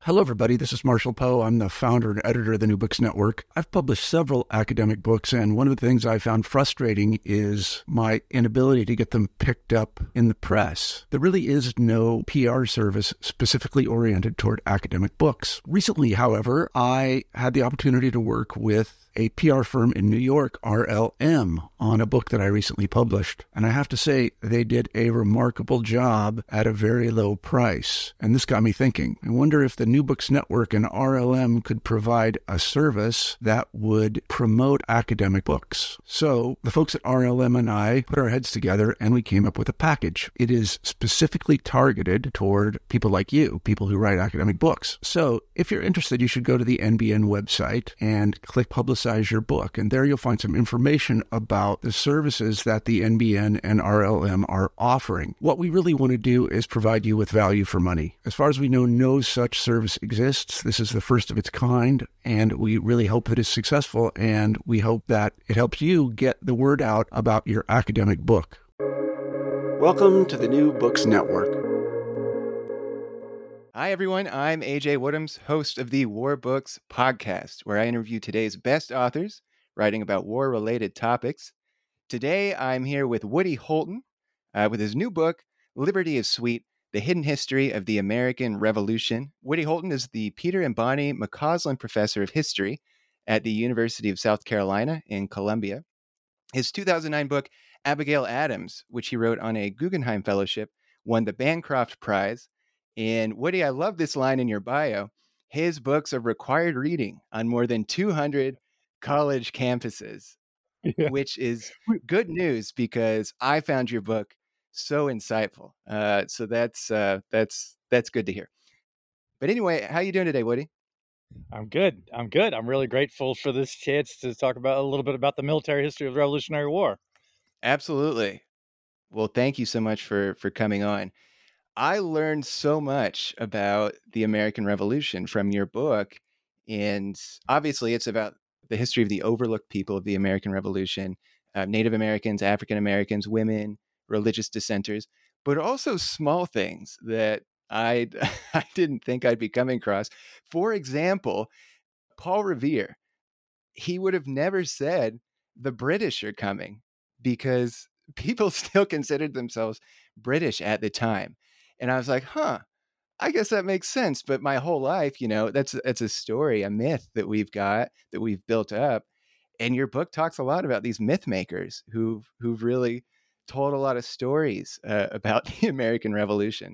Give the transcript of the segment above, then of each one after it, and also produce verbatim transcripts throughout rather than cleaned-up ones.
Hello, everybody. This is Marshall Poe. I'm the founder and editor of the New Books Network. I've published several academic books, and one of the things I found frustrating is my inability to get them picked up in the press. There really is no P R service specifically oriented toward academic books. Recently, however, I had the opportunity to work with a P R firm in New York, R L M, on a book that I recently published. And I have to say, they did a remarkable job at a very low price. And this got me thinking. I wonder if the New Books Network and R L M could provide a service that would promote academic books. So the folks at R L M and I put our heads together and we came up with a package. It is specifically targeted toward people like you, people who write academic books. So if you're interested, you should go to the N B N website and click Publicize your book. And there you'll find some information about the services that the N B N and R L M are offering. What we really want to do is provide you with value for money. As far as we know, no such service exists. This is the first of its kind, and we really hope that it's successful, and we hope that it helps you get the word out about your academic book. Welcome to the New Books Network. Hi, everyone. I'm A J Woodhams, host of the War Books podcast, where I interview today's best authors writing about war-related topics. Today, I'm here with Woody Holton uh, with his new book, Liberty is Sweet, The Hidden History of the American Revolution. Woody Holton is the Peter and Bonnie McCausland Professor of History at the University of South Carolina in Columbia. His two thousand nine book, Abigail Adams, which he wrote on a Guggenheim Fellowship, won the Bancroft Prize. And Woody, I love this line in your bio. His books are required reading on more than two hundred college campuses, yeah. Which is good news because I found your book so insightful. Uh, so that's uh, that's that's good to hear. But anyway, how you doing today, Woody? I'm good. I'm good. I'm really grateful for this chance to talk about a little bit about the military history of the Revolutionary War. Absolutely. Well, thank you so much for for coming on. I learned so much about the American Revolution from your book. And obviously, it's about the history of the overlooked people of the American Revolution, uh, Native Americans, African Americans, women, religious dissenters, but also small things that I, I didn't think I'd be coming across. For example, Paul Revere, he would have never said the British are coming because people still considered themselves British at the time. And I was like, huh, I guess that makes sense. But my whole life, you know, that's that's a story, a myth that we've got, that we've built up. And your book talks a lot about these myth makers who've, who've really told a lot of stories uh, about the American Revolution.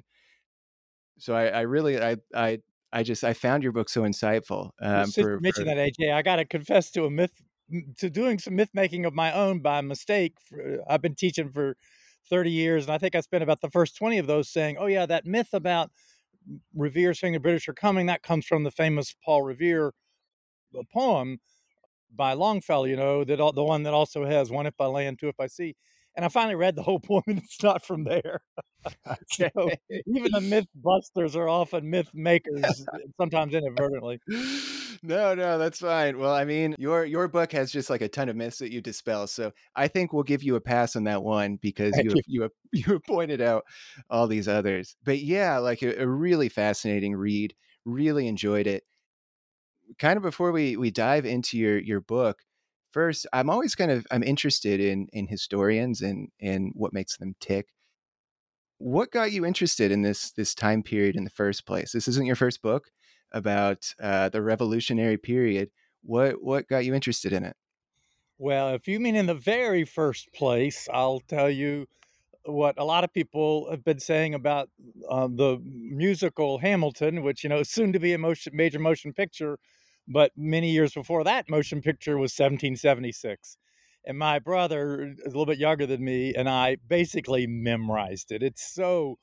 So I, I really, I, I, I just, I found your book so insightful. Um, well, since for, you mentioned for... that, A J, I got to confess to a myth, to doing some myth making of my own by mistake. For, I've been teaching for thirty years, and I think I spent about the first twenty of those saying, oh yeah, that myth about Revere saying the British are coming, that comes from the famous Paul Revere poem by Longfellow, you know, that the one that also has one if by land, two if by sea. And I finally read the whole poem, and it's not from there. Okay. So even the myth busters are often myth makers, sometimes inadvertently. No, no, that's fine. Well, I mean, your your book has just like a ton of myths that you dispel. So I think we'll give you a pass on that one because you have, you have, you have pointed out all these others. But yeah, like a, a really fascinating read. Really enjoyed it. Kind of before we we dive into your your book, first, I'm always kind of I'm interested in in historians and and what makes them tick. What got you interested in this this time period in the first place? This isn't your first book about uh, the Revolutionary period. What what got you interested in it? Well, if you mean in the very first place, I'll tell you what a lot of people have been saying about uh, the musical Hamilton, which, you know, is soon to be a motion, major motion picture, but many years before that motion picture was seventeen seventy-six. And my brother is a little bit younger than me, and I basically memorized it. It's so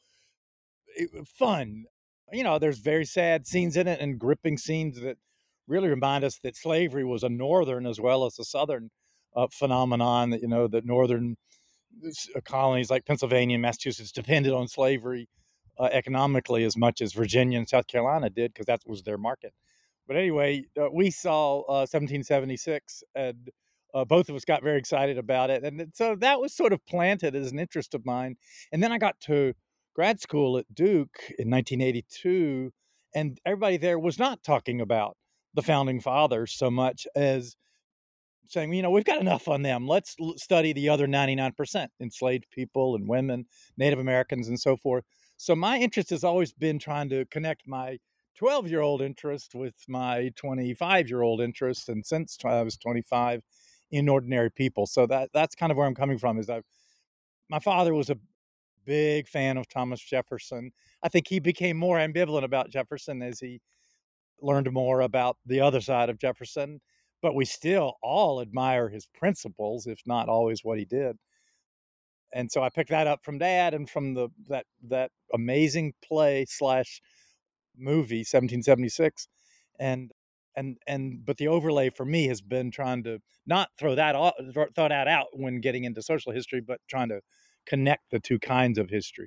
fun. You know, there's very sad scenes in it and gripping scenes that really remind us that slavery was a northern as well as a southern uh, phenomenon. That, you know, the northern colonies like Pennsylvania and Massachusetts depended on slavery uh, economically as much as Virginia and South Carolina did, because that was their market. But anyway, uh, we saw uh, seventeen seventy-six, and uh, both of us got very excited about it. And so that was sort of planted as an interest of mine. And then I got to grad school at Duke in nineteen eighty-two, And everybody there was not talking about the founding fathers so much as saying, you know, we've got enough on them. Let's study the other ninety-nine percent, enslaved people and women, Native Americans, and so forth. So my interest has always been trying to connect my twelve-year-old interest with my twenty-five-year-old interest, and since I was twenty-five, in ordinary people. So that that's kind of where I'm coming from. Is I've my father was a big fan of Thomas Jefferson. I think he became more ambivalent about Jefferson as he learned more about the other side of Jefferson, but we still all admire his principles, if not always what he did. And so I picked that up from Dad and from the that that amazing play slash movie, seventeen seventy-six, and and and but the overlay for me has been trying to not throw that off, throw that out when getting into social history, but trying to connect the two kinds of history.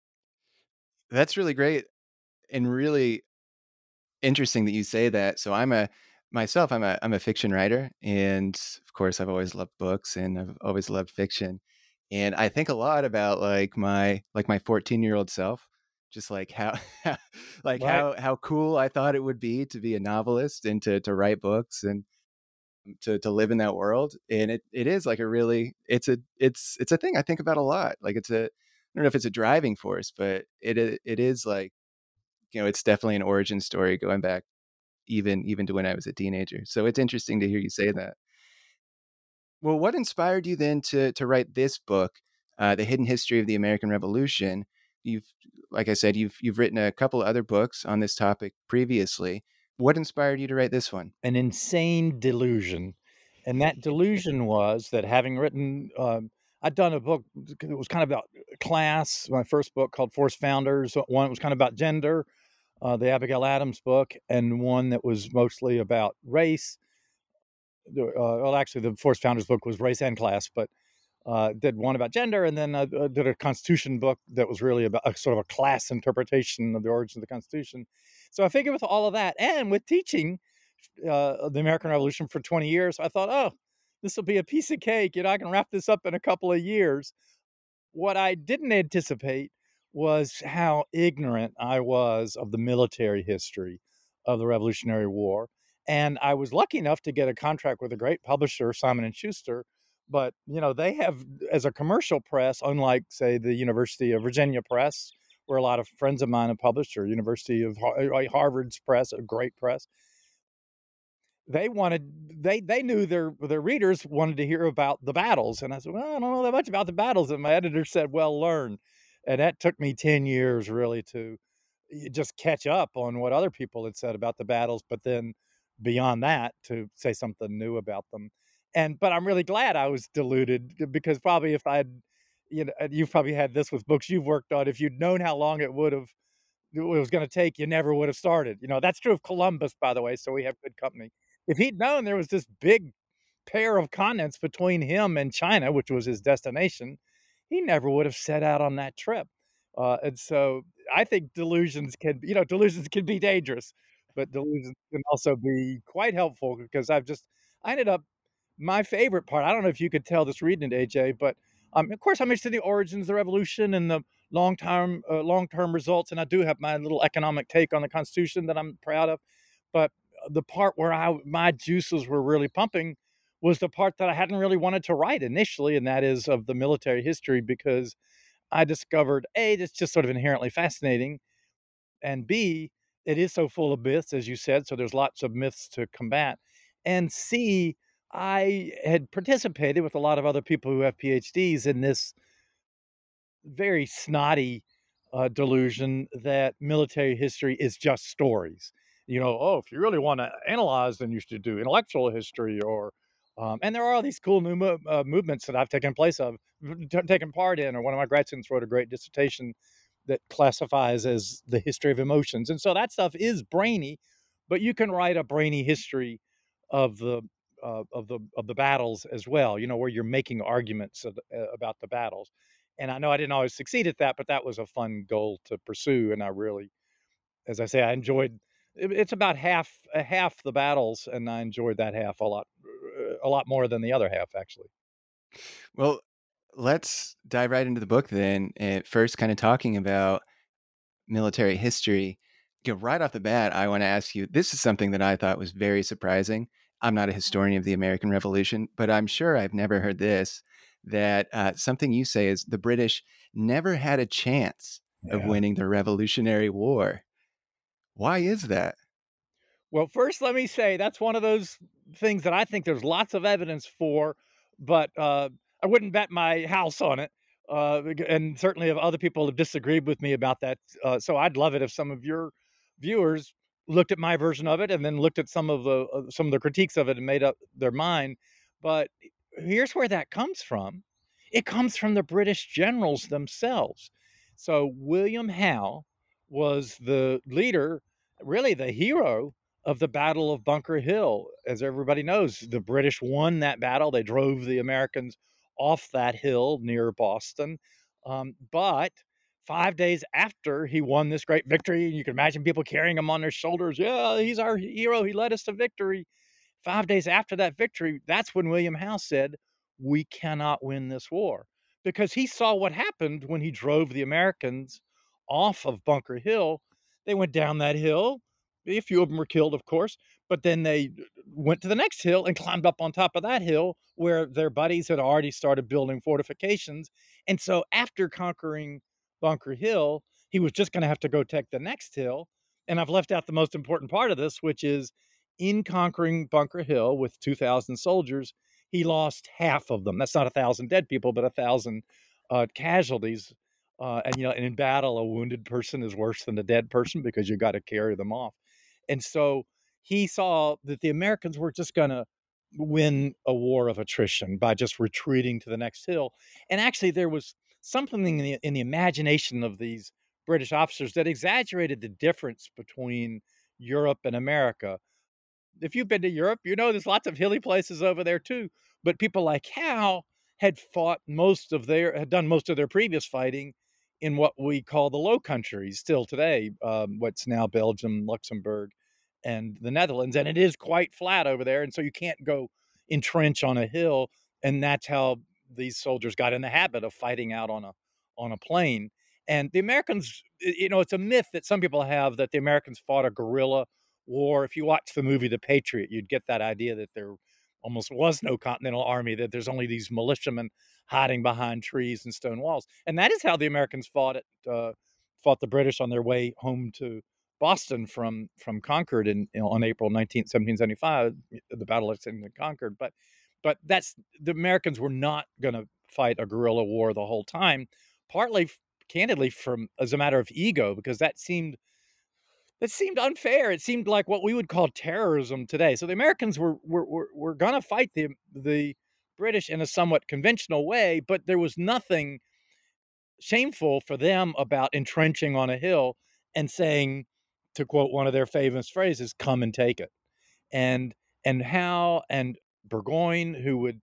That's really great and really interesting that you say that. So I'm a myself, I'm a I'm a fiction writer, and of course I've always loved books and I've always loved fiction. And I think a lot about like my like my fourteen-year-old self, just like how like Right. how how cool I thought it would be to be a novelist and to to write books and to to live in that world. And it it is like a really it's a it's it's a thing I think about a lot. Like it's a I don't know if it's a driving force, but it it it is like, you know, it's definitely an origin story going back even even to when I was a teenager. So it's interesting to hear you say that. Well, what inspired you then to to write this book, uh, The Hidden History of the American Revolution? You've, like I said, you've you've written a couple other books on this topic previously. What inspired you to write this one? An insane delusion. And that delusion was that having written, um, I'd done a book that was kind of about class, my first book called Forced Founders. One was kind of about gender, uh, the Abigail Adams book, and one that was mostly about race. Uh, well, actually, the Forced Founders book was race and class, but uh, did one about gender, and then uh, did a Constitution book that was really about a sort of a class interpretation of the origins of the Constitution. So I figured with all of that, and with teaching uh, the American Revolution for twenty years, I thought, oh, this will be a piece of cake. You know, I can wrap this up in a couple of years. What I didn't anticipate was how ignorant I was of the military history of the Revolutionary War. And I was lucky enough to get a contract with a great publisher, Simon and Schuster. But, you know, they have, as a commercial press, unlike, say, the University of Virginia Press, where a lot of friends of mine have published, or University of Harvard's press, a great press, they wanted they they knew their their readers wanted to hear about the battles. And I said, well, I don't know that much about the battles. And my editor said, well, learn. And that took me ten years really to just catch up on what other people had said about the battles, but then beyond that to say something new about them. And but I'm really glad I was deluded, because probably if I'd, you know, you've probably had this with books you've worked on, if you'd known how long it would have it was going to take, you never would have started. You know, that's true of Columbus, by the way. So we have good company. If he'd known there was this big pair of continents between him and China, which was his destination, he never would have set out on that trip. Uh, and so I think delusions can, you know, delusions can be dangerous, but delusions can also be quite helpful, because I've just, I ended up, my favorite part, I don't know if you could tell this reading it, A J, but um, of course I'm interested in the origins of the revolution and the long-term uh, long-term results, and I do have my little economic take on the Constitution that I'm proud of. But the part where I my juices were really pumping was the part that I hadn't really wanted to write initially, and that is of the military history, because I discovered A, it's just sort of inherently fascinating, and B, it is so full of myths, as you said, so there's lots of myths to combat. And C, I had participated with a lot of other people who have PhDs in this very snotty uh, delusion that military history is just stories. You know, oh, if you really want to analyze, then you should do intellectual history, or, um, and there are all these cool new mo- uh, movements that I've taken place of, t- taken part in. Or one of my grad students wrote a great dissertation that classifies as the history of emotions, and so that stuff is brainy, but you can write a brainy history of the uh, of the of the battles as well. You know, where you're making arguments of, uh, about the battles. And I know I didn't always succeed at that, but that was a fun goal to pursue. And I really, as I say, I enjoyed. It, it's about half uh, half the battles, and I enjoyed that half a lot, uh, a lot more than the other half, actually. Well, let's dive right into the book then. At first, kind of talking about military history. Yeah, right off the bat, I want to ask you, this is something that I thought was very surprising. I'm not a historian of the American Revolution, but I'm sure I've never heard this, that uh, something you say is the British never had a chance of Yeah. winning the Revolutionary War. Why is that? Well, first, let me say that's one of those things that I think there's lots of evidence for, but uh, I wouldn't bet my house on it. Uh, bec- and certainly, if other people have disagreed with me about that, uh, so I'd love it if some of your viewers looked at my version of it and then looked at some of the uh, some of the critiques of it and made up their mind. But here's where that comes from. It comes from the British generals themselves. So William Howe was the leader, really the hero of the Battle of Bunker Hill. As everybody knows, the British won that battle. They drove the Americans off that hill near Boston. Um, but five days after he won this great victory, and you can imagine people carrying him on their shoulders. Yeah, he's our hero. He led us to victory. Five days after that victory, that's when William Howe said, "We cannot win this war." Because he saw what happened when he drove the Americans off of Bunker Hill. They went down that hill. A few of them were killed, of course, but then they went to the next hill and climbed up on top of that hill where their buddies had already started building fortifications. And so after conquering Bunker Hill, he was just going to have to go take the next hill. And I've left out the most important part of this, which is in conquering Bunker Hill with two thousand soldiers, he lost half of them. That's not a thousand dead people, but a thousand uh, casualties. Uh, and, you know, and in battle, a wounded person is worse than a dead person because you got to carry them off. And so he saw that the Americans were just going to win a war of attrition by just retreating to the next hill. And actually, there was something in the, in the imagination of these British officers that exaggerated the difference between Europe and America. If you've been to Europe, you know there's lots of hilly places over there too. But people like Howe had fought most of their had done most of their previous fighting in what we call the Low Countries still today, um, what's now Belgium, Luxembourg, and the Netherlands, and it is quite flat over there, and so you can't go entrench on a hill, and that's how these soldiers got in the habit of fighting out on a on a plain. And the Americans, you know, it's a myth that some people have that the Americans fought a guerrilla war. If you watch the movie The Patriot, you'd get that idea that there almost was no Continental Army, that there's only these militiamen hiding behind trees and stone walls. And that is how the Americans fought it, uh, fought the British on their way home to Boston from from Concord in, you know, on April nineteenth, seventeen seventy-five, the Battle of Concord. But but that's the Americans were not going to fight a guerrilla war the whole time, partly, candidly, from as a matter of ego, because that seemed that seemed unfair. It seemed like what we would call terrorism today. So the Americans were were were, were going to fight the the British in a somewhat conventional way, but there was nothing shameful for them about entrenching on a hill and saying, to quote one of their famous phrases, "Come and take it." And and Howe and Burgoyne, who would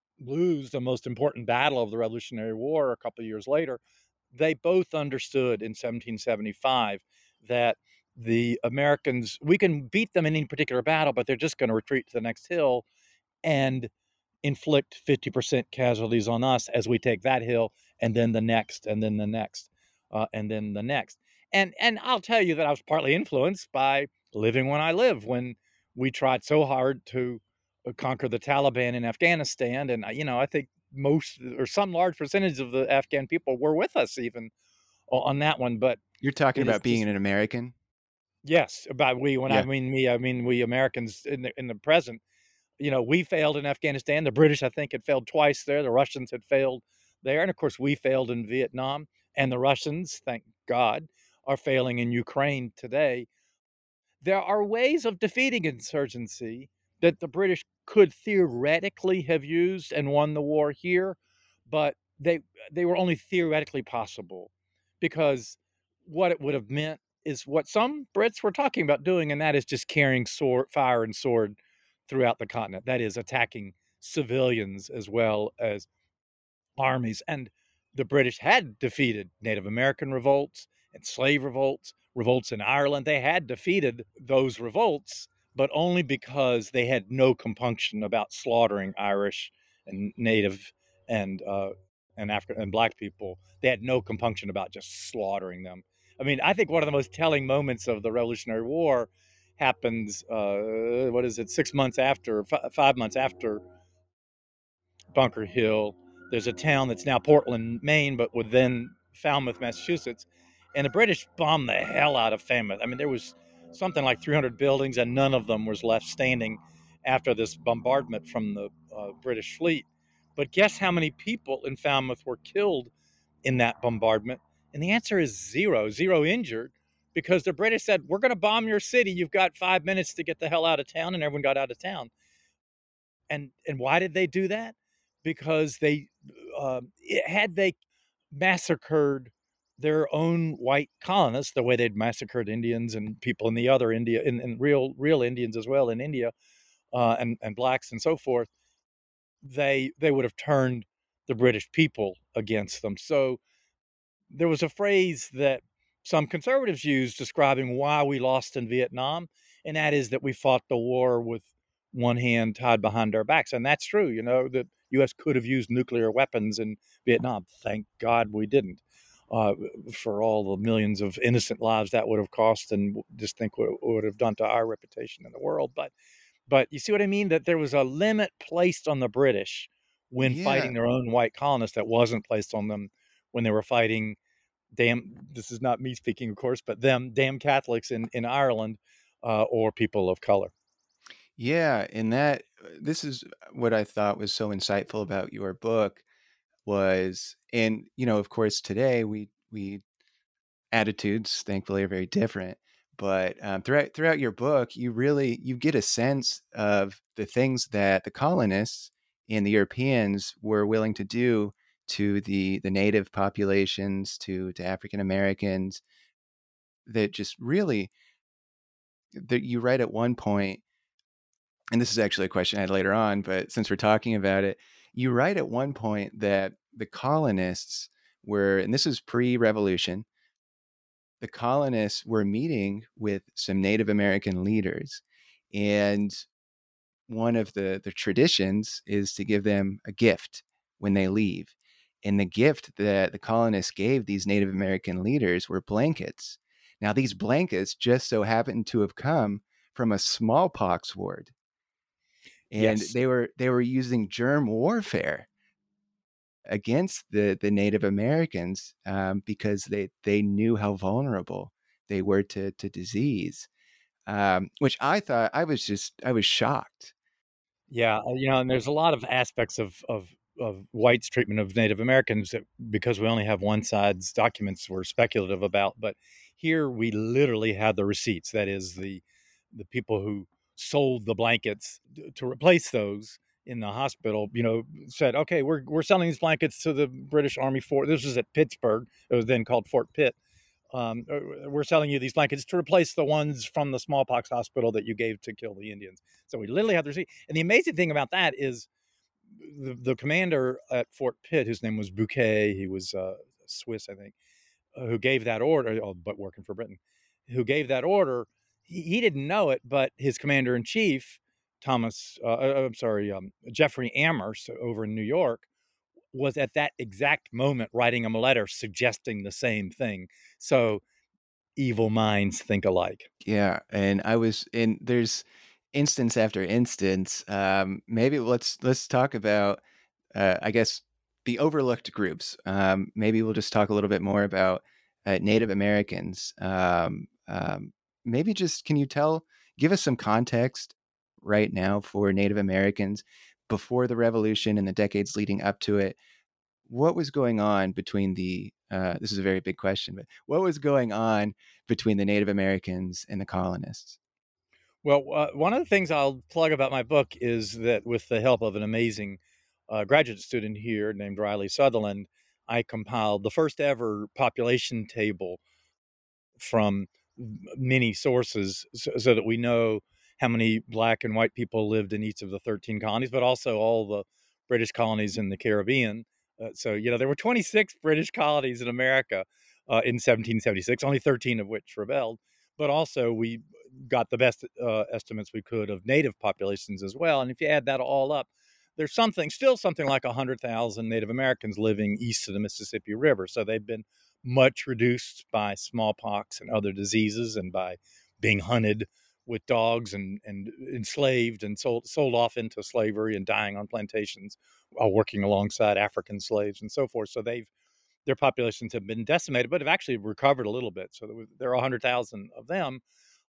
lose the most important battle of the Revolutionary War a couple of years later, they both understood in seventeen seventy-five that the Americans, we can beat them in any particular battle, but they're just going to retreat to the next hill and inflict fifty percent casualties on us as we take that hill and then the next and then the next uh, and then the next. And and I'll tell you that I was partly influenced by living when I live, when we tried so hard to uh, conquer the Taliban in Afghanistan. And, uh, you know, I think most or some large percentage of the Afghan people were with us even on that one. But You're talking it is about being just, an American? yes, about we, when I Yeah. mean me, I mean we Americans in the, in the present. You know, we failed in Afghanistan. The British, I think, had failed twice there. The Russians had failed there. And of course, we failed in Vietnam. And the Russians, thank God, are failing in Ukraine today. There are ways of defeating insurgency that the British could theoretically have used and won the war here, but they they were only theoretically possible because what it would have meant is what some Brits were talking about doing, and that is just carrying sword, fire and sword throughout the continent. That is attacking civilians as well as armies. And the British had defeated Native American revolts and slave revolts, revolts in Ireland. They had defeated those revolts, but only because they had no compunction about slaughtering Irish and Native and uh, and African and Black people. They had no compunction about just slaughtering them. I mean, I think one of the most telling moments of the Revolutionary War happens, uh, what is it, six months after, f- five months after Bunker Hill. There's a town that's now Portland, Maine, but was then Falmouth, Massachusetts. And the British bombed the hell out of Falmouth. I mean, there was something like three hundred buildings, and none of them was left standing after this bombardment from the uh, British fleet. But guess how many people in Falmouth were killed in that bombardment? And the answer is zero, zero injured, because the British said, we're going to bomb your city. You've got five minutes to get the hell out of town. And everyone got out of town. And and why did they do that? Because they uh, had they massacred their own white colonists the way they'd massacred Indians and people in the other India, and, and real real Indians as well in India, uh, and and blacks and so forth, they they would have turned the British people against them. So there was a phrase that some conservatives use describing why we lost in Vietnam, and that is that we fought the war with one hand tied behind our backs. And that's true. You know, the U S could have used nuclear weapons in Vietnam. Thank God we didn't. Uh, for all the millions of innocent lives that would have cost, and just think what it would have done to our reputation in the world. But, but you see what I mean? That there was a limit placed on the British when Yeah. fighting their own white colonists that wasn't placed on them when they were fighting damn, this is not me speaking, of course, but them damn Catholics in, in Ireland, uh, or people of color. Yeah, and that uh, this is what I thought was so insightful about your book was, and you know, of course, today we we attitudes thankfully are very different, but um, throughout throughout your book, you really you get a sense of the things that the colonists and the Europeans were willing to do to the the native populations, to to African Americans, that just really that you write at one point, and this is actually a question I had later on, but since we're talking about it, you write at one point that the colonists were, and this is pre-revolution, the colonists were meeting with some Native American leaders, and one of the the traditions is to give them a gift when they leave. And the gift that the colonists gave these Native American leaders were blankets. Now, these blankets just so happened to have come from a smallpox ward, and Yes. they were they were using germ warfare against the the Native Americans, um, because they they knew how vulnerable they were to to disease, um, which I thought I was just I was shocked. Yeah, uh, you know, and there's a lot of aspects of of of whites' treatment of Native Americans that, because we only have one side's documents, we're speculative about. But here we literally have the receipts. That is, the the people who sold the blankets to replace those in the hospital, you know, said, okay, we're we're selling these blankets to the British Army Fort. This was at Pittsburgh. It was then called Fort Pitt. Um, uh, we're selling you these blankets to replace the ones from the smallpox hospital that you gave to kill the Indians. So we literally have the receipt. And the amazing thing about that is the, the commander at Fort Pitt, whose name was Bouquet, he was uh, Swiss, I think, uh, who gave that order, oh, but working for Britain, who gave that order, he, he didn't know it, but his commander in chief, Thomas, uh, uh, I'm sorry, um, Jeffrey Amherst over in New York, was at that exact moment writing him a letter suggesting the same thing. So evil minds think alike. Yeah, and I was and there's instance after instance. Um, maybe let's let's talk about, uh, I guess, the overlooked groups. Um, maybe we'll just talk a little bit more about uh, Native Americans. Um, um, maybe just can you tell, give us some context right now for Native Americans before the revolution and the decades leading up to it? What was going on between the uh, this is a very big question, but what was going on between the Native Americans and the colonists? Well, uh, one of the things I'll plug about my book is that with the help of an amazing uh, graduate student here named Riley Sutherland, I compiled the first ever population table from many sources so, so that we know how many black and white people lived in each of the thirteen colonies, but also all the British colonies in the Caribbean. Uh, so, you know, there were twenty-six British colonies in America uh, in seventeen seventy-six, only thirteen of which rebelled. But also, we got the best uh, estimates we could of native populations as well. And if you add that all up, there's something, still something like one hundred thousand Native Americans living east of the Mississippi River. So they've been much reduced by smallpox and other diseases and by being hunted with dogs and, and enslaved and sold sold off into slavery and dying on plantations while working alongside African slaves and so forth. So they've their populations have been decimated, but have actually recovered a little bit. So there, there are one hundred thousand of them,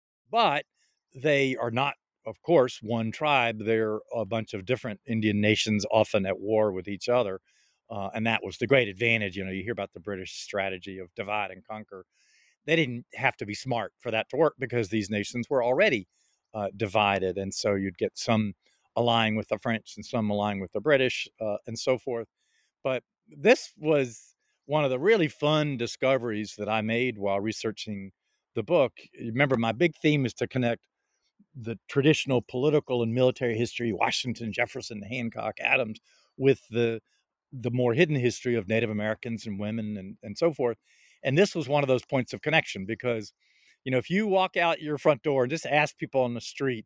but they are not, of course, one tribe. They're a bunch of different Indian nations, often at war with each other. Uh, and that was the great advantage. You know, you hear about the British strategy of divide and conquer. They didn't have to be smart for that to work because these nations were already uh, divided. And so you'd get some allying with the French and some allying with the British uh, and so forth. But this was one of the really fun discoveries that I made while researching the book. Remember, my big theme is to connect the traditional political and military history, Washington, Jefferson, Hancock, Adams, with the the more hidden history of Native Americans and women and, and so forth. And this was one of those points of connection because, you know, if you walk out your front door and just ask people on the street,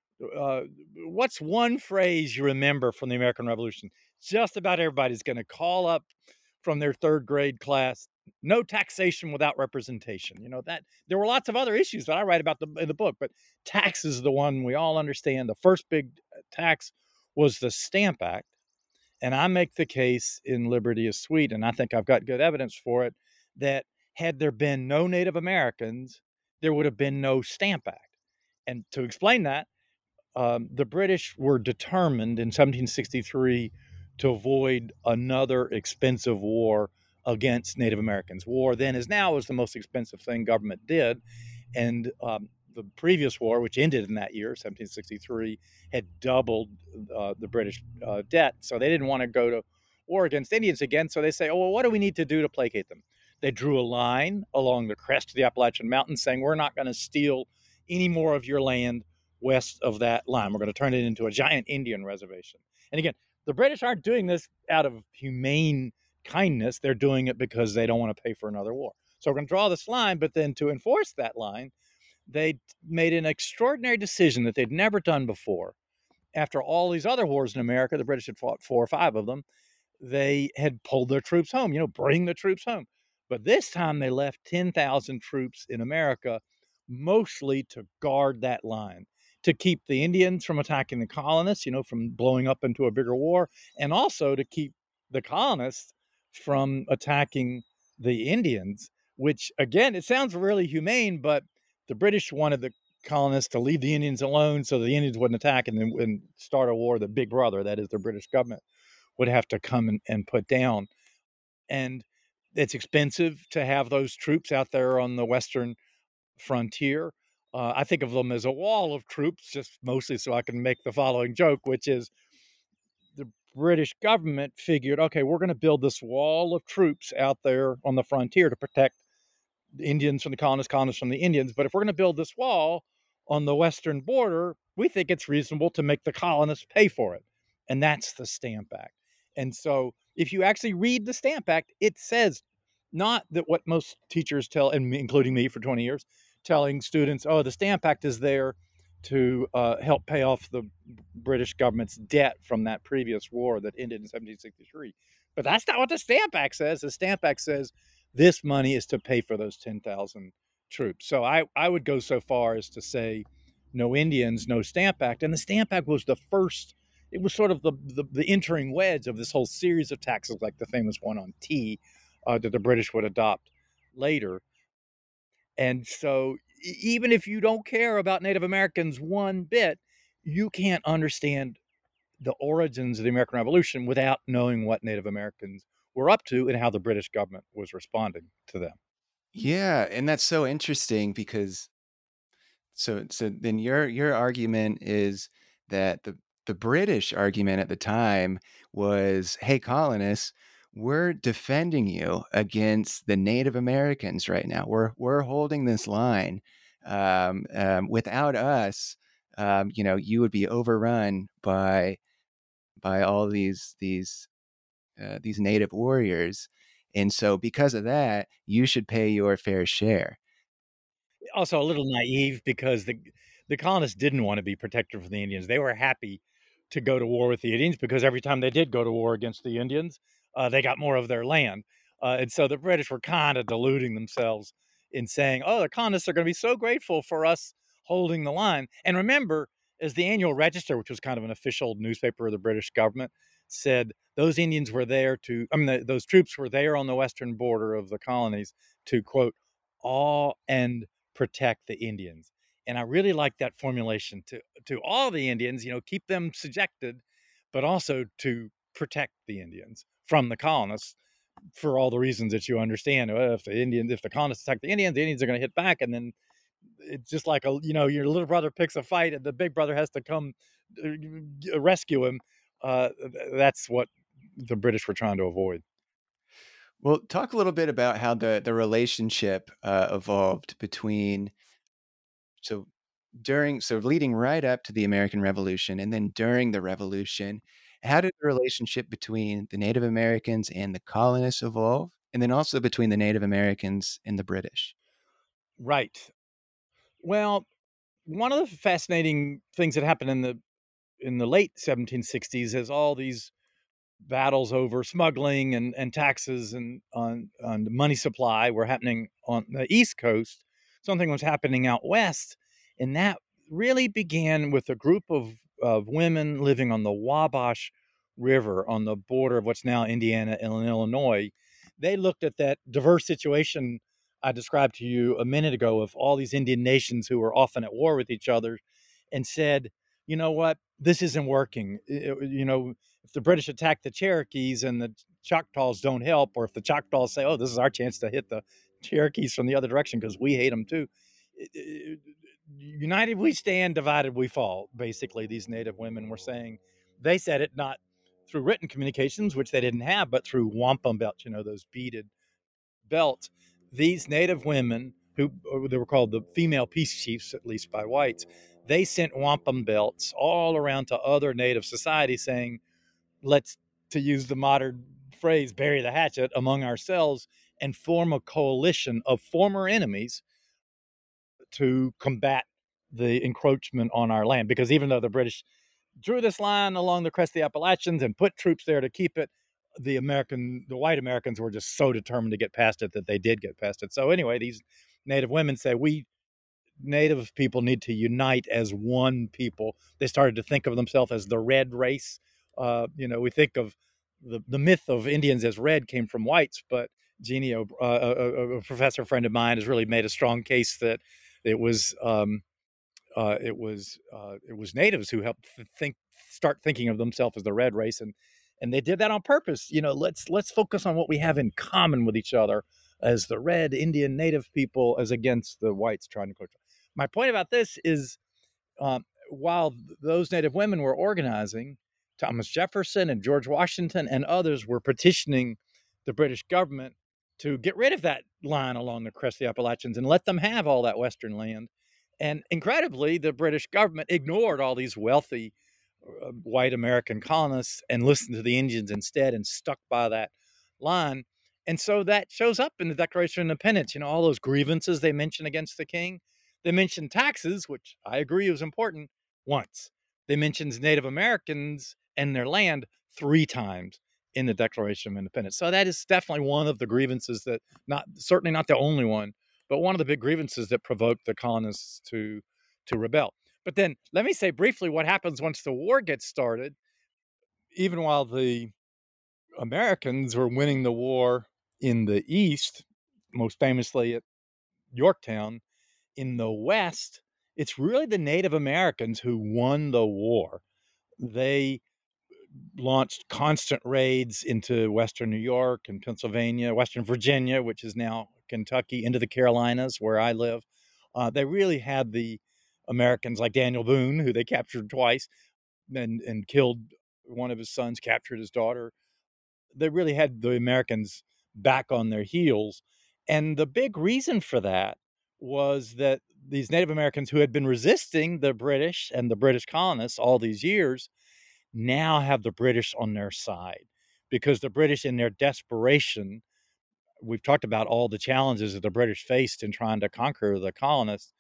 uh, what's one phrase you remember from the American Revolution? Just about everybody's going to call up from their third grade class, no taxation without representation. You know, that there were lots of other issues that I write about the, in the book, but tax is the one we all understand. The first big tax was the Stamp Act. And I make the case in Liberty is Sweet, and I think I've got good evidence for it, that had there been no Native Americans, there would have been no Stamp Act. And to explain that, um, the British were determined in seventeen sixty-three to avoid another expensive war against Native Americans. War then as now was the most expensive thing government did. And um, the previous war, which ended in that year, seventeen sixty-three, had doubled uh, the British uh, debt. So they didn't want to go to war against Indians again. So they say, oh, well, what do we need to do to placate them? They drew a line along the crest of the Appalachian Mountains saying, we're not going to steal any more of your land west of that line. We're going to turn it into a giant Indian reservation. And again, the British aren't doing this out of humane kindness. They're doing it because they don't want to pay for another war. So we're going to draw this line, but then to enforce that line, they made an extraordinary decision that they'd never done before. After all these other wars in America, the British had fought four or five of them, they had pulled their troops home, you know, bring the troops home. But this time they left ten thousand troops in America, mostly to guard that line, to keep the Indians from attacking the colonists, you know, from blowing up into a bigger war, and also to keep the colonists from attacking the Indians, which, again, it sounds really humane, but the British wanted the colonists to leave the Indians alone so the Indians wouldn't attack and then and start a war that Big Brother, that is the British government, would have to come and, and put down. And it's expensive to have those troops out there on the western frontier. Uh, I think of them as a wall of troops, just mostly so I can make the following joke, which is the British government figured, okay, we're going to build this wall of troops out there on the frontier to protect the Indians from the colonists, colonists from the Indians. But if we're going to build this wall on the western border, we think it's reasonable to make the colonists pay for it. And that's the Stamp Act. And so if you actually read the Stamp Act, it says not that what most teachers tell, and including me for twenty years, telling students, oh, the Stamp Act is there to uh, help pay off the British government's debt from that previous war that ended in seventeen sixty-three. But that's not what the Stamp Act says. The Stamp Act says this money is to pay for those ten thousand troops. So I, I would go so far as to say no Indians, no Stamp Act. And the Stamp Act was the first, it was sort of the, the, the entering wedge of this whole series of taxes, like the famous one on tea uh, that the British would adopt later. And so even if you don't care about Native Americans one bit, you can't understand the origins of the American Revolution without knowing what Native Americans were up to and how the British government was responding to them. Yeah, and that's so interesting because so so then your your argument is that the the British argument at the time was, hey, colonists, we're defending you against the Native Americans right now. We're we're holding this line. Um, um, without us, um, you know, you would be overrun by by all these these uh, these native warriors, and so because of that, you should pay your fair share. Also a little naive because the the colonists didn't want to be protected from the Indians. They were happy to go to war with the Indians because every time they did go to war against the Indians, uh, they got more of their land. Uh, and so the British were kind of deluding themselves in saying, oh, the colonists are going to be so grateful for us holding the line. And remember, as the Annual Register, which was kind of an official newspaper of the British government, said, those Indians were there to, I mean, the, those troops were there on the western border of the colonies to, quote, awe and protect the Indians. And I really like that formulation, to to all the Indians, you know, keep them subjected, but also to protect the Indians from the colonists for all the reasons that you understand. Well, if the Indians, if the colonists attack the Indians, the Indians are going to hit back, and then it's just like a, you know, your little brother picks a fight, and the big brother has to come uh, rescue him. Uh, that's what the British were trying to avoid. Well, talk a little bit about how the the relationship uh, evolved between so during so leading right up to the American Revolution and then during the Revolution. How did the relationship between the Native Americans and the colonists evolve? And then also between the Native Americans and the British? Right. Well, one of the fascinating things that happened in the in the late seventeen sixties is all these battles over smuggling and, and taxes and on, on the money supply were happening on the East Coast. Something was happening out west, and that really began with a group of, of women living on the Wabash River on the border of what's now Indiana and Illinois. They looked at that diverse situation I described to you a minute ago of all these Indian nations who were often at war with each other and said, you know what, this isn't working. It- you know, if the British attack the Cherokees and the Choctaws don't help, or if the Choctaws say, oh, this is our chance to hit the Cherokees from the other direction because we hate them too. It- it- United we stand, divided we fall. Basically, these Native women were saying, they said it not through written communications, which they didn't have, but through wampum belts, you know, those beaded belts. These Native women, who they were called the female peace chiefs, at least by whites, they sent wampum belts all around to other Native societies saying, let's, to use the modern phrase, bury the hatchet among ourselves and form a coalition of former enemies to combat the encroachment on our land. Because even though the British drew this line along the crest of the Appalachians and put troops there to keep it, the American, the white Americans were just so determined to get past it that they did get past it. So anyway, these Native women say, we Native people need to unite as one people. They started to think of themselves as the red race. Uh, you know, we think of the, the myth of Indians as red came from whites, but Jeannie, uh, a, a professor friend of mine, has really made a strong case that it was um, uh, it was uh, it was natives who helped think start thinking of themselves as the red race, and and they did that on purpose. You know, let's let's focus on what we have in common with each other as the red Indian native people, as against the whites trying to control. My point about this is, um, while those Native women were organizing, Thomas Jefferson and George Washington and others were petitioning the British government to get rid of that line along the crest of the Appalachians and let them have all that Western land. And incredibly, the British government ignored all these wealthy uh, white American colonists and listened to the Indians instead and stuck by that line. And so that shows up in the Declaration of Independence. You know, all those grievances they mention against the king. They mentioned taxes, which I agree was important, once. They mentions Native Americans and their land three times in the Declaration of Independence. So that is definitely one of the grievances that, not certainly not the only one, but one of the big grievances that provoked the colonists to to rebel. But then let me say briefly what happens once the war gets started. Even while the Americans were winning the war in the East, most famously at Yorktown, in the West, it's really the Native Americans who won the war. They launched constant raids into Western New York and Pennsylvania, Western Virginia, which is now Kentucky, into the Carolinas, where I live. Uh, they really had the Americans like Daniel Boone, who they captured twice and, and killed one of his sons, captured his daughter. They really had the Americans back on their heels. And the big reason for that was that these Native Americans who had been resisting the British and the British colonists all these years now have the British on their side, because the British, in their desperation, we've talked about all the challenges that the British faced in trying to conquer the colonists.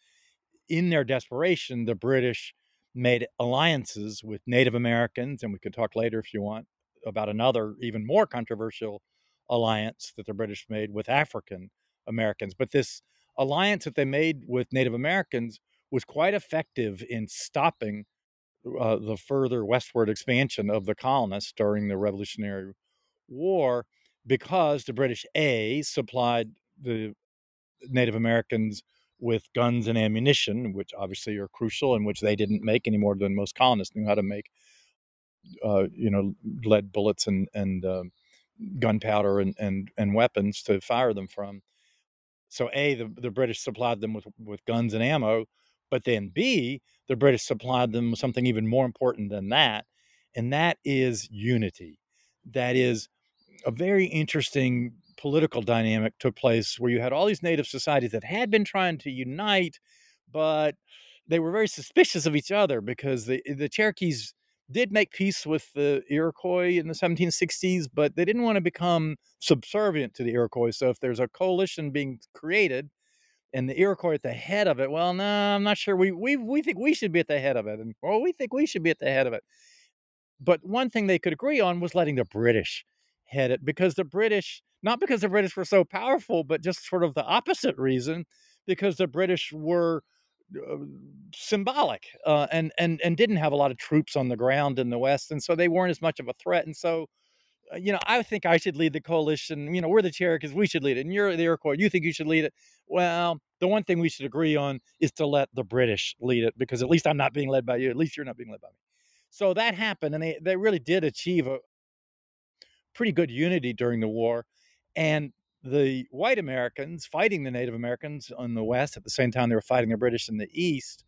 In their desperation, the British made alliances with Native Americans, and we could talk later if you want about another even more controversial alliance that the British made with African Americans. But this alliance that they made with Native Americans was quite effective in stopping uh, the further westward expansion of the colonists during the Revolutionary War, because the British, A, supplied the Native Americans with guns and ammunition, which obviously are crucial, and which they didn't make any more than most colonists knew how to make, uh, you know, lead bullets and, and uh, gunpowder and, and, and weapons to fire them from. So A, the, the British supplied them with, with guns and ammo, but then B, the British supplied them with something even more important than that, and that is unity. That is, a very interesting political dynamic took place where you had all these native societies that had been trying to unite, but they were very suspicious of each other, because the, the Cherokees did make peace with the Iroquois in the seventeen sixties, but they didn't want to become subservient to the Iroquois. So if there's a coalition being created and the Iroquois at the head of it, well, no, I'm not sure. We we we think we should be at the head of it, and well, we think we should be at the head of it. But one thing they could agree on was letting the British head it, because the British, not because the British were so powerful, but just sort of the opposite reason, because the British were uh, symbolic uh, and and and didn't have a lot of troops on the ground in the West, and so they weren't as much of a threat. And so, uh, you know, I think I should lead the coalition. You know, we're the Cherokees, we should lead it, and you're the Iroquois, you think you should lead it. Well, the one thing we should agree on is to let the British lead it, because at least I'm not being led by you. At least you're not being led by me. So that happened, and they, they really did achieve a pretty good unity during the war. And the white Americans fighting the Native Americans in the West at the same time they were fighting the British in the East,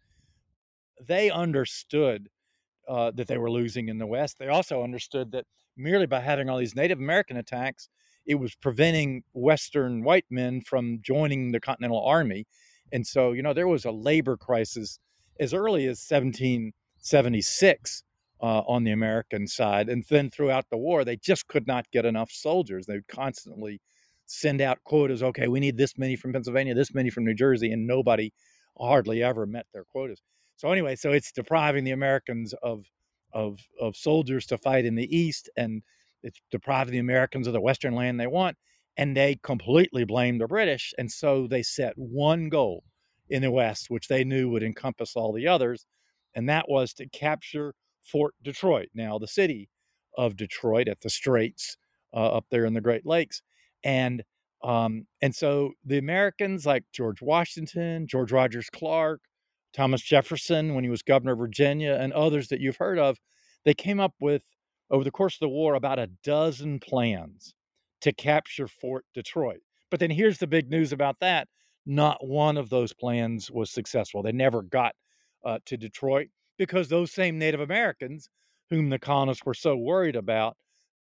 they understood uh, that they were losing in the West. They also understood that merely by having all these Native American attacks, it was preventing Western white men from joining the Continental Army. And so, you know, there was a labor crisis as early as seventeen seventy-six uh, on the American side. And then throughout the war, they just could not get enough soldiers. They would constantly send out quotas. Okay, we need this many from Pennsylvania, this many from New Jersey, and nobody hardly ever met their quotas. So anyway, so it's depriving the Americans of of of soldiers to fight in the East, and it's depriving the Americans of the Western land they want, and they completely blame the British. And so they set one goal in the West, which they knew would encompass all the others, and that was to capture Fort Detroit, now the city of Detroit at the Straits uh, up there in the Great Lakes. And um, and so the Americans, like George Washington, George Rogers Clark, Thomas Jefferson, when he was governor of Virginia, and others that you've heard of, they came up with, over the course of the war, about a dozen plans to capture Fort Detroit. But then here's the big news about that. Not one of those plans was successful. They never got uh, to Detroit, because those same Native Americans, whom the colonists were so worried about,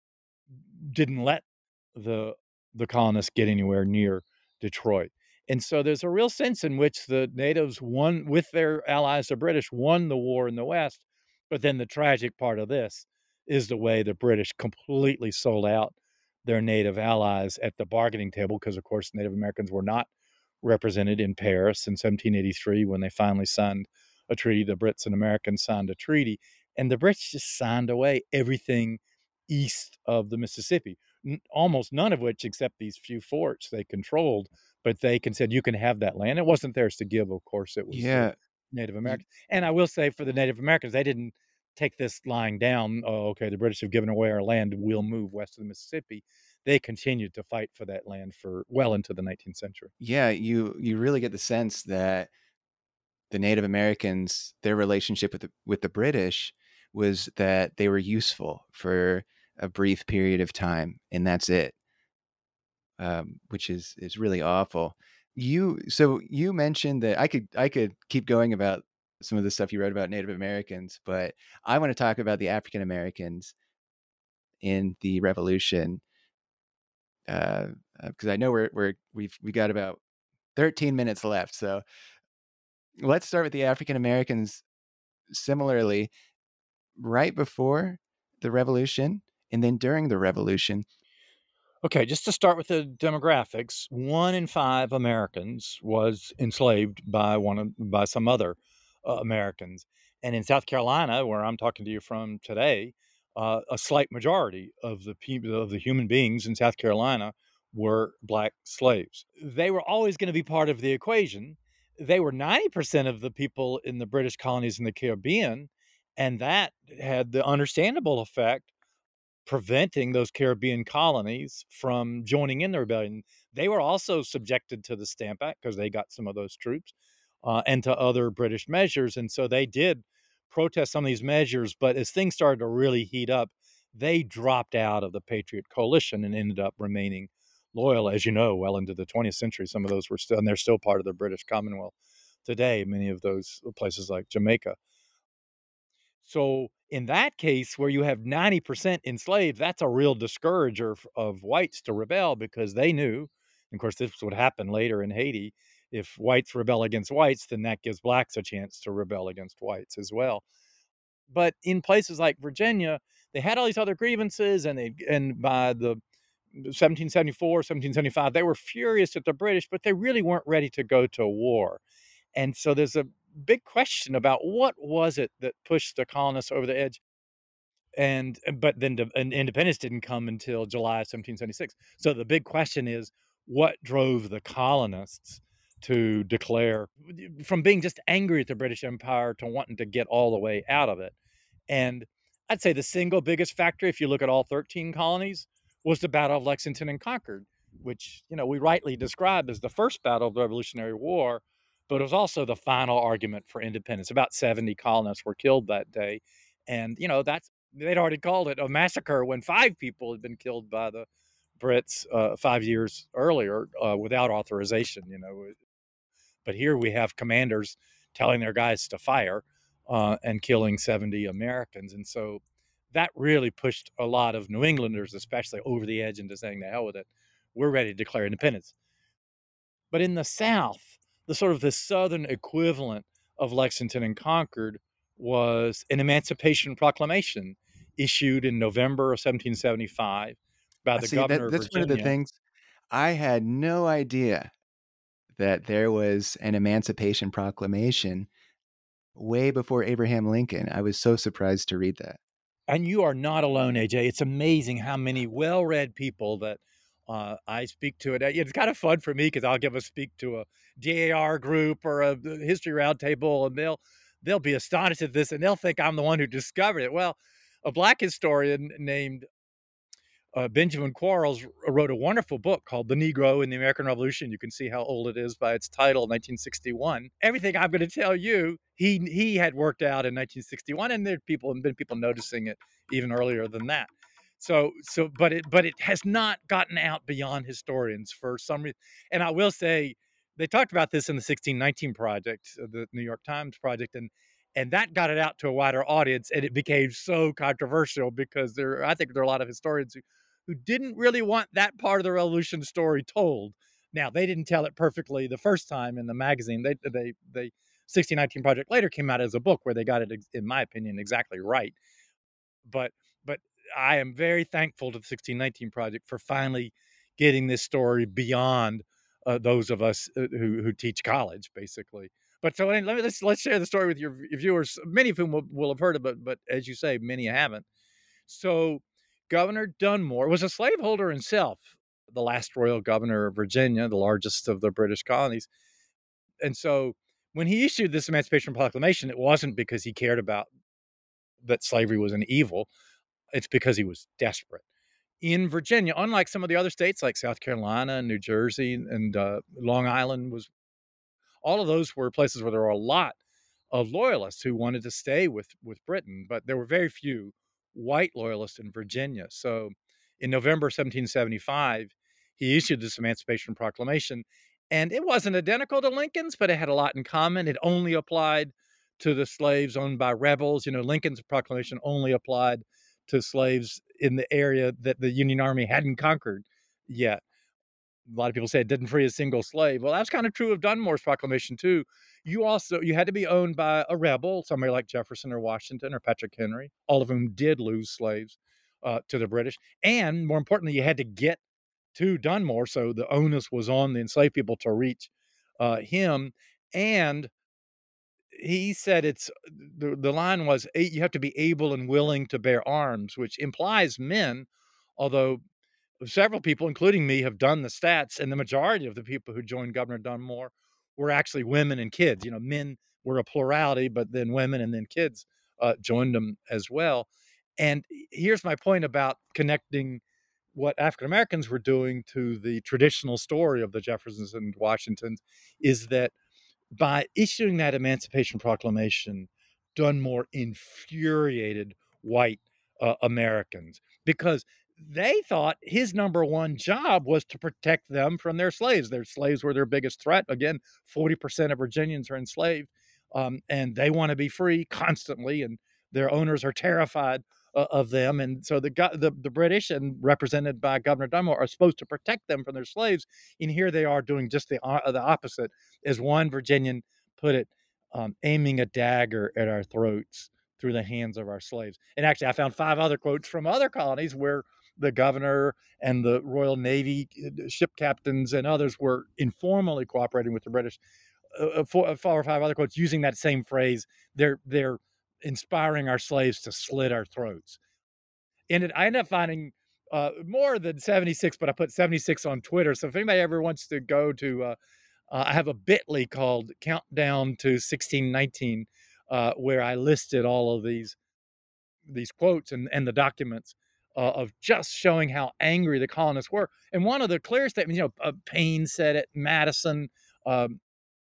didn't let the the colonists get anywhere near Detroit. And so there's a real sense in which the natives won, with their allies, the British, won the war in the West. But then the tragic part of this is the way the British completely sold out their native allies at the bargaining table, because, of course, Native Americans were not represented in Paris in seventeen eighty-three when they finally signed a treaty. The Brits and Americans signed a treaty, and the Brits just signed away everything east of the Mississippi, N- almost none of which, except these few forts, they controlled. But they can said, you can have that land. It wasn't theirs to give, of course. It was Yeah. the Native Americans. And I will say, for the Native Americans, they didn't take this lying down. Oh, okay, the British have given away our land, we'll move west of the Mississippi. They continued to fight for that land for well into the nineteenth century. Yeah, you you really get the sense that the Native Americans, their relationship with the, with the British was that they were useful for a brief period of time, and that's it, um, which is is really awful. You so you mentioned that I could I could keep going about some of the stuff you wrote about Native Americans, but I want to talk about the African Americans in the Revolution, uh, because I know we're we're we've we got about thirteen minutes left. So let's start with the African Americans. Similarly, right before the revolution and then during the revolution. Okay, just to start with the demographics, one in five Americans was enslaved by one of, by some other uh, Americans. And in South Carolina, where I'm talking to you from today, uh, a slight majority of the people of the human beings in South Carolina were black slaves. They were always going to be part of the equation. They were ninety percent of the people in the British colonies in the Caribbean, and that had the understandable effect preventing those Caribbean colonies from joining in the rebellion. They were also subjected to the Stamp Act because they got some of those troops, uh, and to other British measures. And so they did protest some of these measures. But as things started to really heat up, they dropped out of the Patriot Coalition and ended up remaining loyal, as you know, well into the twentieth century. Some of those were still, and they're still part of the British Commonwealth today, many of those places like Jamaica. So in that case, where you have ninety percent enslaved, that's a real discourager of whites to rebel, because they knew, and of course this would happen later in Haiti, if whites rebel against whites, then that gives blacks a chance to rebel against whites as well. But in places like Virginia, they had all these other grievances, and they and by the seventeen seventy-four, seventeen seventy-five, they were furious at the British, but they really weren't ready to go to war. And so there's a big question about what was it that pushed the colonists over the edge. And but then the, and independence didn't come until July seventeen seventy-six. So the big question is, what drove the colonists to declare, from being just angry at the British Empire to wanting to get all the way out of it? And I'd say the single biggest factor, if you look at all thirteen colonies, was the Battle of Lexington and Concord, which, you know, we rightly describe as the first battle of the Revolutionary War, but it was also the final argument for independence. About seventy colonists were killed that day. And, you know, that's, they'd already called it a massacre when five people had been killed by the Brits uh, five years earlier uh, without authorization, you know. But here we have commanders telling their guys to fire uh, and killing seventy Americans. And so that really pushed a lot of New Englanders, especially, over the edge into saying, the hell with it, we're ready to declare independence. But in the South, the sort of the Southern equivalent of Lexington and Concord was an Emancipation Proclamation issued in November of seventeen seventy-five by the See, governor that, of that's one of the Virginia. things I had no idea, that there was an Emancipation Proclamation way before Abraham Lincoln. I was so surprised to read that. And you are not alone, A J. It's amazing how many well-read people that uh, I speak to. It. It's kind of fun for me because I'll give a speak to a D A R group or a history roundtable, and they'll they'll be astonished at this, and they'll think I'm the one who discovered it. Well, a black historian named uh, Benjamin Quarles wrote a wonderful book called The Negro in the American Revolution. You can see how old it is by its title, nineteen sixty-one. Everything I'm going to tell you, he he had worked out in nineteen sixty-one, and there are people and been people noticing it even earlier than that. So so, but it but it has not gotten out beyond historians for some reason. And I will say, they talked about this in the sixteen nineteen Project, the New York Times project, and and that got it out to a wider audience, and it became so controversial because there, I think there are a lot of historians who who didn't really want that part of the revolution story told. Now, they didn't tell it perfectly the first time in the magazine. They, they, they, sixteen nineteen Project later came out as a book where they got it, in my opinion, exactly right. But, but I am very thankful to the sixteen nineteen Project for finally getting this story beyond uh, those of us who, who teach college, basically. But so let me, let's, let's share the story with your viewers, many of whom will, will have heard of it, but as you say, many haven't. So Governor Dunmore was a slaveholder himself, the last royal governor of Virginia, the largest of the British colonies. And so when he issued this Emancipation Proclamation, it wasn't because he cared about that slavery was an evil. It's because he was desperate. In Virginia, unlike some of the other states like South Carolina and New Jersey and uh, Long Island, was all of those were places where there were a lot of loyalists who wanted to stay with, with Britain, but there were very few white loyalists in Virginia. So in November seventeen seventy-five, he issued this Emancipation Proclamation, and it wasn't identical to Lincoln's, but it had a lot in common. It only applied to the slaves owned by rebels. You know, Lincoln's proclamation only applied to slaves in the area that the Union Army hadn't conquered yet. A lot of people say it didn't free a single slave. Well, that's kind of true of Dunmore's proclamation too. You also, you had to be owned by a rebel, somebody like Jefferson or Washington or Patrick Henry, all of whom did lose slaves uh, to the British. And more importantly, you had to get to Dunmore. So the onus was on the enslaved people to reach uh, him. And he said it's the, the line was you have to be able and willing to bear arms, which implies men, although several people, including me, have done the stats, and the majority of the people who joined Governor Dunmore were actually women and kids. You know, men were a plurality, but then women and then kids uh, joined them as well. And here's my point about connecting what African Americans were doing to the traditional story of the Jeffersons and Washingtons is that by issuing that Emancipation Proclamation, Dunmore infuriated white uh, Americans because they thought his number one job was to protect them from their slaves. Their slaves were their biggest threat. Again, forty percent of Virginians are enslaved, um, and they want to be free constantly, and their owners are terrified uh, of them. And so the, the the British, and represented by Governor Dunmore, are supposed to protect them from their slaves. And here they are doing just the, uh, the opposite. As one Virginian put it, um, aiming a dagger at our throats through the hands of our slaves. And actually, I found five other quotes from other colonies where the governor and the Royal Navy ship captains and others were informally cooperating with the British. Uh, four, four or five other quotes using that same phrase. They're they're inspiring our slaves to slit our throats. And it, I ended up finding uh, more than seventy-six, but I put seventy-six on Twitter. So if anybody ever wants to go to, uh, uh, I have a bit dot l y called Countdown to sixteen nineteen, uh, where I listed all of these these quotes and, and the documents uh, of just showing how angry the colonists were. And one of the clearest statements, you know, uh, Paine said it, Madison, um,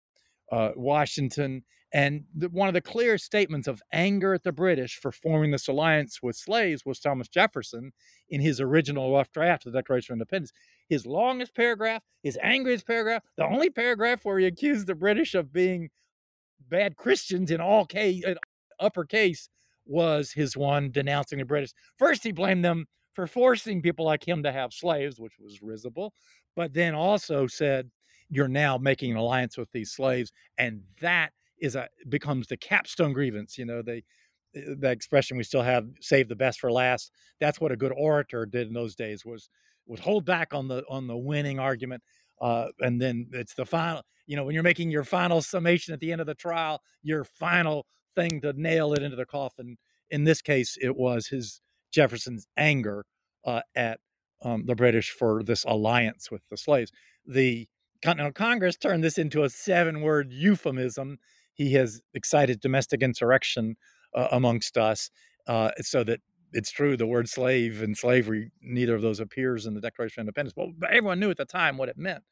uh, Washington, and the, one of the clearest statements of anger at the British for forming this alliance with slaves was Thomas Jefferson in his original rough draft of the Declaration of Independence. His longest paragraph, his angriest paragraph, the only paragraph where he accused the British of being bad Christians in all case, in uppercase, was his one denouncing the British. First, he blamed them for forcing people like him to have slaves, which was risible, but then also said, you're now making an alliance with these slaves, and that is a becomes the capstone grievance. You know, they the expression we still have, save the best for last. That's what a good orator did in those days, was was hold back on the on the winning argument, uh, and then it's the final. You know, when you're making your final summation at the end of the trial, your final thing to nail it into the coffin. In this case, it was his Jefferson's anger uh, at um, the British for this alliance with the slaves. The Continental Congress turned this into a seven-word euphemism. He has excited domestic insurrection uh, amongst us, uh, so that it's true, the word slave and slavery, neither of those appears in the Declaration of Independence. Well, everyone knew at the time what it meant.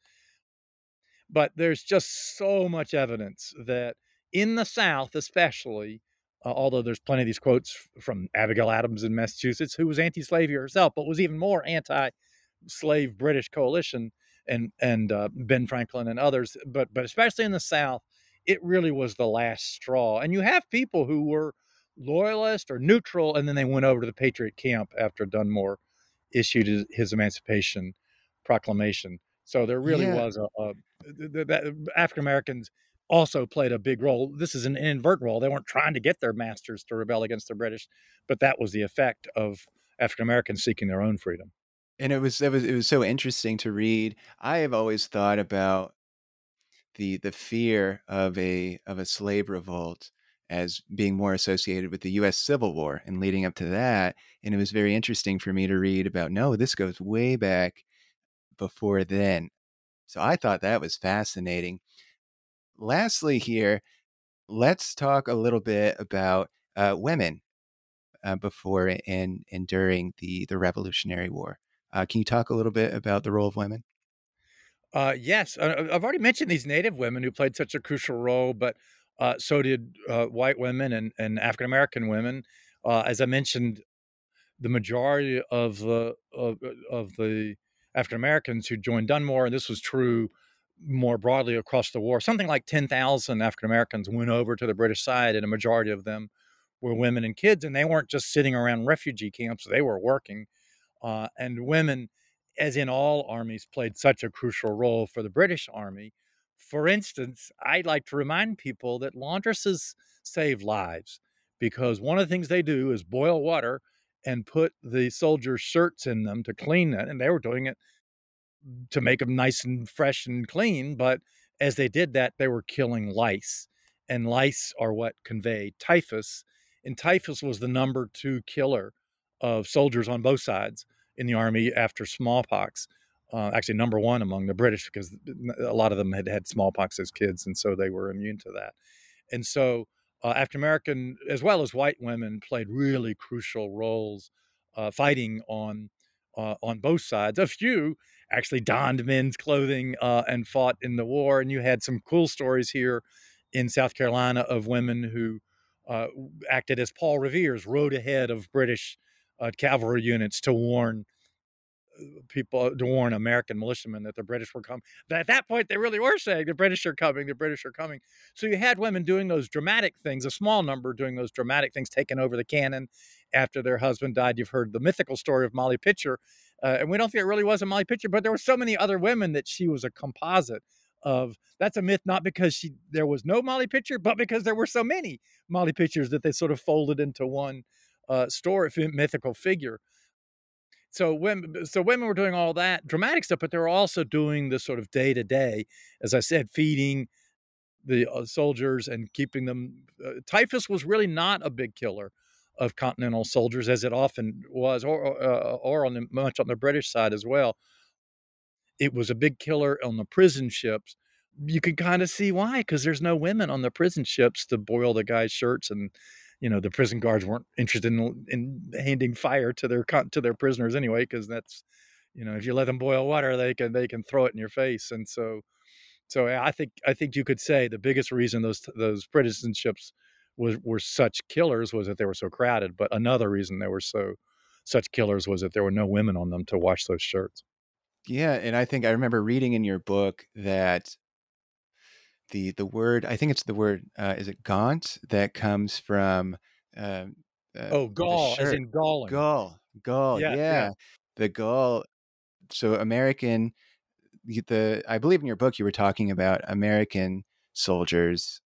But there's just so much evidence that in the South, especially, uh, although there's plenty of these quotes from Abigail Adams in Massachusetts, who was anti-slavery herself, but was even more anti-slave British coalition, and and uh, Ben Franklin and others, but but especially in the South, it really was the last straw. And you have people who were loyalist or neutral, and then they went over to the Patriot camp after Dunmore issued his, his Emancipation Proclamation. So there really Yeah. was a, a that African Americans also played a big role. This is an inadvertent role. They weren't trying to get their masters to rebel against the British, but that was the effect of African Americans seeking their own freedom. And it was it was it was so interesting to read. I have always thought about the the fear of a of a slave revolt as being more associated with the U S Civil War and leading up to that. And it was very interesting for me to read about, no, this goes way back before then. So I thought that was fascinating. Lastly here, let's talk a little bit about uh, women uh, before and, and during the, the Revolutionary War. Uh, can you talk a little bit about the role of women? Uh, yes, uh, I've already mentioned these Native women who played such a crucial role, but uh, so did uh, white women and, and African American women. Uh, as I mentioned, the majority of the of, of the African Americans who joined Dunmore, and this was true more broadly across the war, something like ten thousand African Americans went over to the British side, and a majority of them were women and kids, and they weren't just sitting around refugee camps; they were working. Uh, and women, as in all armies, played such a crucial role for the British Army. For instance, I'd like to remind people that laundresses save lives, because one of the things they do is boil water and put the soldiers' shirts in them to clean it. And they were doing it to make them nice and fresh and clean. But as they did that, they were killing lice. and lice are what convey typhus. And typhus was the number two killer of soldiers on both sides in the army after smallpox. Uh, actually, number one among the British, because a lot of them had had smallpox as kids, and so they were immune to that. And so uh, African American, as well as white women, played really crucial roles uh, fighting on uh, on both sides. A few actually donned men's clothing uh, and fought in the war. And you had some cool stories here in South Carolina of women who uh, acted as Paul Revere's, rode ahead of British uh, cavalry units to warn people, to warn American militiamen that the British were coming. At that point, they really were saying the British are coming, the British are coming. So you had women doing those dramatic things, a small number doing those dramatic things, taking over the cannon after their husband died. You've heard the mythical story of Molly Pitcher, uh, and we don't think it really was a Molly Pitcher, but there were so many other women that she was a composite of. That's a myth, not because she there was no Molly Pitcher, but because there were so many Molly Pitchers that they sort of folded into one uh, story, mythical figure. So women, so women were doing all that dramatic stuff, but they were also doing the sort of day to day, as I said, feeding the uh, soldiers and keeping them. Uh, typhus was really not a big killer of Continental soldiers, as it often was, or or, uh, or on the, much on the British side as well. It was a big killer on the prison ships. You can kind of see why, because there's no women on the prison ships to boil the guys' shirts, and you know the prison guards weren't interested in, in handing fire to their to their prisoners anyway, because that's, you know, if you let them boil water, they can they can throw it in your face. And so, so I think I think you could say the biggest reason those those prison ships was were such killers was that they were so crowded. But another reason they were so such killers was that there were no women on them to wash those shirts. Yeah, and I think I remember reading in your book that the the word, I think it's the word, uh, is it gaunt, that comes from um, uh, Oh, the gall, as shirt. in galling. Gall, gall, Yeah, yeah. yeah, the gall. So American, y- the I believe in your book you were talking about American soldiers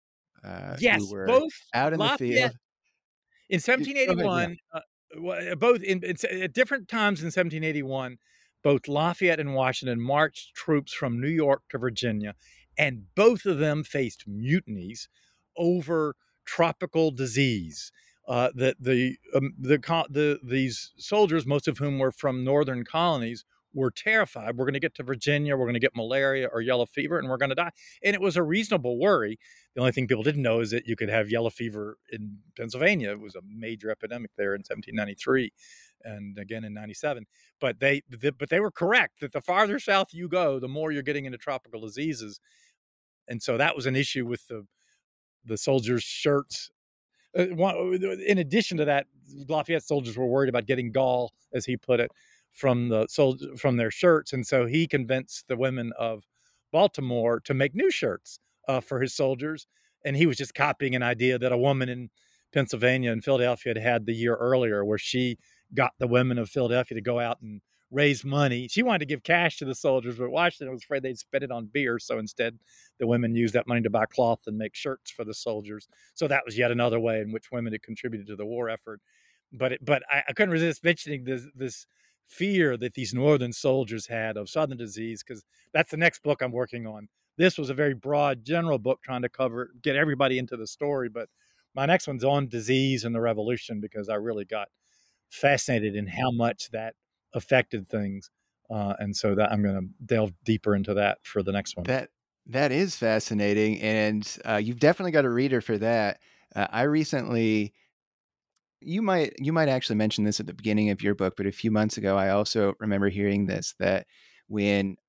uh, who Yes, were both out in the Lafayette field. in Y- Go ahead, yeah. seventeen eighty-one, uh, wa- both in, in at different times in seventeen eighty-one, both Lafayette and Washington marched troops from New York to Virginia, and both of them faced mutinies over tropical disease. Uh, that the um, the the these soldiers, most of whom were from northern colonies, were terrified. We're going to get to Virginia, we're going to get malaria or yellow fever, and we're going to die. And it was a reasonable worry. The only thing people didn't know is that you could have yellow fever in Pennsylvania. It was a major epidemic there in seventeen ninety-three and again in ninety-seven. But they but they were correct that the farther south you go, the more you're getting into tropical diseases. And so that was an issue with the the soldiers' shirts. Uh, in addition to that, Lafayette soldiers were worried about getting gall, as he put it, from the soldier, from their shirts, and so he convinced the women of Baltimore to make new shirts uh, for his soldiers, and he was just copying an idea that a woman in Pennsylvania and Philadelphia had had the year earlier, where she got the women of Philadelphia to go out and raise money. She wanted to give cash to the soldiers, but Washington was afraid they'd spend it on beer, so instead the women used that money to buy cloth and make shirts for the soldiers. So that was yet another way in which women had contributed to the war effort. But it, but I, I couldn't resist mentioning this this fear that these northern soldiers had of southern disease, because that's the next book I'm working on. This was a very broad, general book trying to cover, get everybody into the story. But my next one's on disease and the revolution, because I really got fascinated in how much that affected things. Uh, and so that I'm going to delve deeper into that for the next one. That that is fascinating, and uh, you've definitely got a reader for that. Uh, I recently, you might you might actually mention this at the beginning of your book, but a few months ago, I also remember hearing this, that when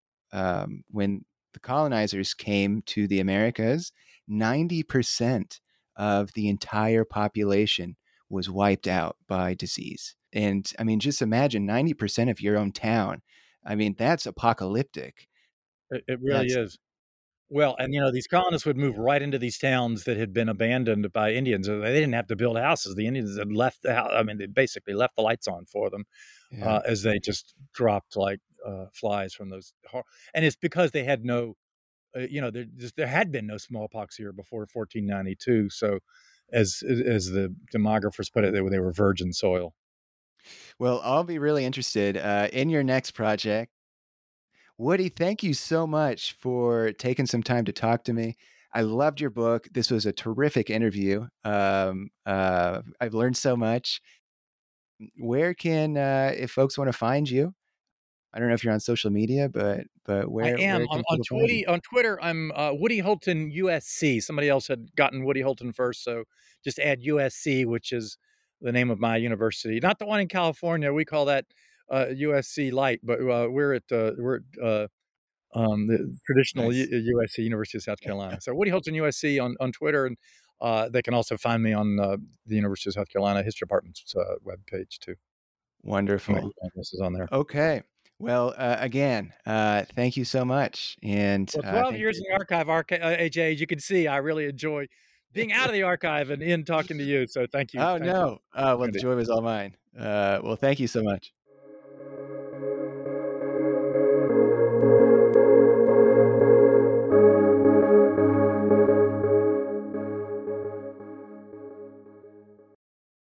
um, when the colonizers came to the Americas, ninety percent of the entire population was wiped out by disease. And I mean, just imagine ninety percent of your own town. I mean, that's apocalyptic. It, it really That's is. Well, and you know, these colonists would move right into these towns that had been abandoned by Indians. They didn't have to build houses. The Indians had left the house. I mean, they basically left the lights on for them yeah. uh, as they just dropped like uh, flies from those. Hor- and it's because they had no, uh, you know, there just, there had been no smallpox here before fourteen ninety-two. So, as as the demographers put it, they were they were virgin soil. Well, I'll be really interested uh, in your next project. Woody, thank you so much for taking some time to talk to me. I loved your book. This was a terrific interview. Um, uh, I've learned so much. Where can, uh, if folks want to find you, I don't know if you're on social media, but but I where am where on can on people find you? Twitty on Twitter. I'm uh, Woody Holton U S C. Somebody else had gotten Woody Holton first, so just add U S C, which is the name of my university. Not the one in California. We call that uh, U S C Light, but uh, we're at uh, we're at, uh, um, the traditional U- Nice. U S C, University of South Carolina. So Woody Holton U S C on on Twitter, and uh, they can also find me on uh, the University of South Carolina History Department's uh, webpage too. My email Wonderful. address is on there. Okay. Well, uh, again, uh, thank you so much, and Well, uh, twelve thank years you. in the archive, archi- uh, A J, as you can see, I really enjoy being out of the archive and in talking to you. So thank you. Oh Thank you no. for the Uh, well, the opportunity. joy was all mine. Uh, well, thank you so much.